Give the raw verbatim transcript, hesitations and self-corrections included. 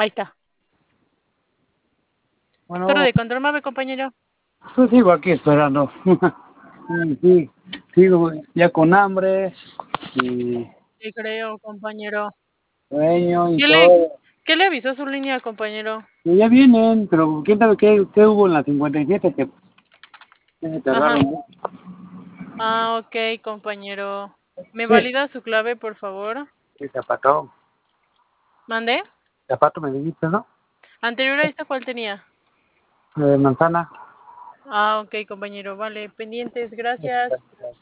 Ahí está. Bueno, Torre de control, mame, compañero. yo sigo aquí esperando. Sí, sí, sigo ya con hambre y Sí, creo, compañero. sueño y ¿Qué le, todo. ¿Qué le avisó su línea, compañero? Y ya vienen, pero quién sabe qué, qué hubo en la cincuenta y siete que que se Ajá. tardaron, ¿no? Ah, ok, compañero. ¿Me Sí, valida su clave, por favor? sí, zapato. ¿Mande? Zapato me dijiste, ¿no? ¿Anterior a esta cuál tenía? Eh, manzana. Ah, ok, compañero. Vale, pendientes, gracias.